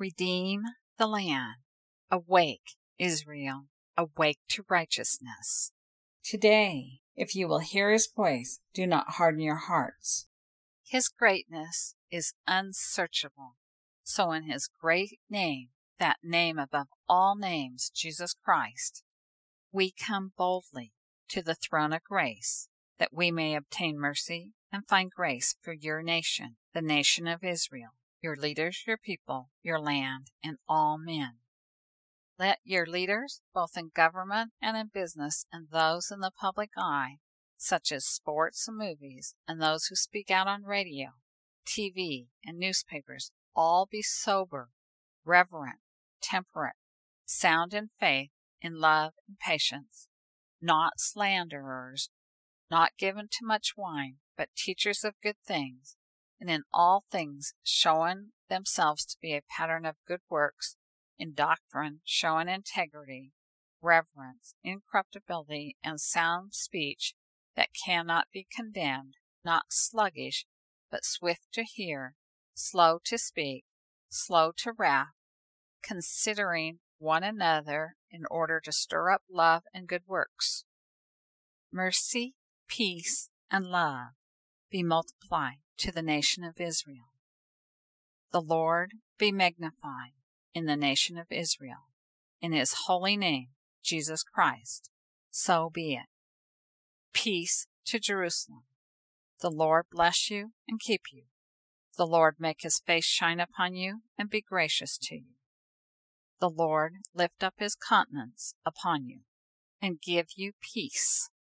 Redeem the land. Awake, Israel, awake to righteousness. Today, if you will hear his voice, do not harden your hearts. His greatness is unsearchable. So in his great name, that name above all names, Jesus Christ, we come boldly to the throne of grace, that we may obtain mercy and find grace for your nation, the nation of Israel, your leaders, your people, your land, and all men. Let your leaders, both in government and in business, and those in the public eye, such as sports and movies, and those who speak out on radio, TV, and newspapers, all be sober, reverent, temperate, sound in faith, in love and patience, not slanderers, not given to much wine, but teachers of good things, and in all things showing themselves to be a pattern of good works, in doctrine showing integrity, reverence, incorruptibility, and sound speech that cannot be condemned, not sluggish, but swift to hear, slow to speak, slow to wrath, considering one another in order to stir up love and good works. Mercy, peace, and love be multiplied to the nation of Israel. The Lord be magnified in the nation of Israel, in his holy name, Jesus Christ. So be it. Peace to Jerusalem. The Lord bless you and keep you. The Lord make his face shine upon you and be gracious to you. The Lord lift up his countenance upon you and give you peace.